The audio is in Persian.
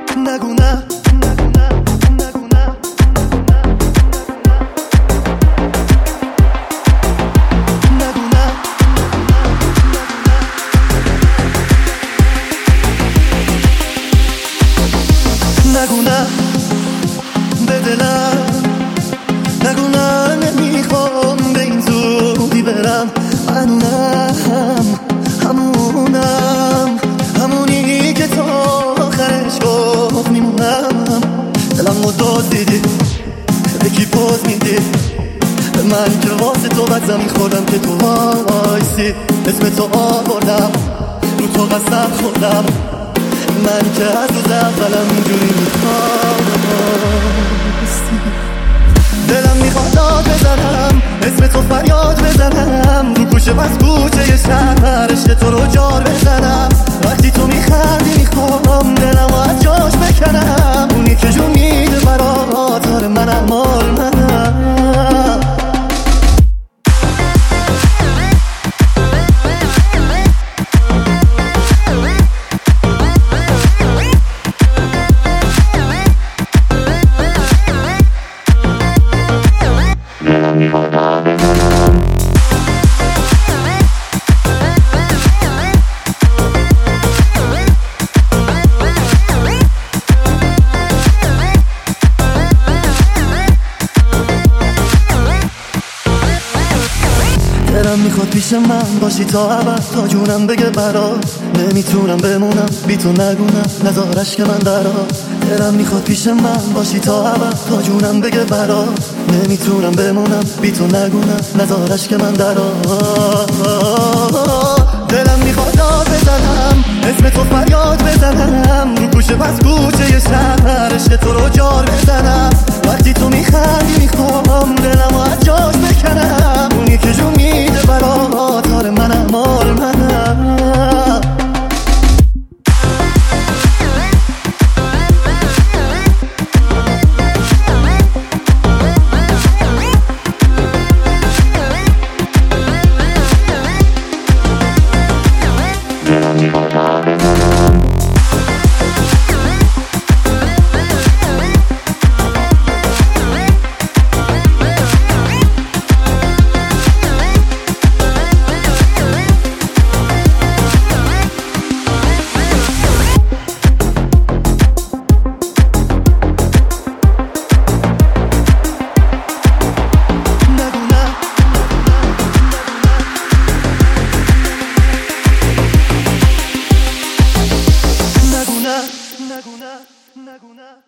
نگو نه، نگو نه، نگو نه. نگو نه، نگو نه به دلم، نگو نه نمیخوام به این زودی برم. همونم همونی که تا آخرش گفت میمونم. دلم رو دزدیدی، به کی پوز میدی؟ به من که واسه تو بد زمین خوردم که تو وایسی. اسم تو آوردم، رو تو قسم خوردم، من که از روز اولم اینجوری میخواستی. دلم میخواد داد بزنم، اسم تو فریاد بزنم، رو کوچه بس کوچه شهر عشق تو رو جار بزنم. وقتی تو میخندی میخوام دلم از جاش بکنم. اونی که جون میده برات آره منم مال منم. دلم میخواد پیش من باشی تا ابد، تا جونم بگه برات نمیتونم بمونم بی تو. نگو نه نذارش که من درات. دلم میخواد پیش من باشی تا ابد، تا جونم بگه برات نمیتونم بمونم بی تو. نگو نه نذارش که من درات. دلم میخواد داد بزنم، اسم تو فریاد بزنم، رو کوچه پس کوچه شهر عشق تو رو جار بزنم. وقتی تو میخندی میخوام دلم از جاش بکنم. اونی که جون میده برات آره منم مال منم. نگو نه، نگو نه.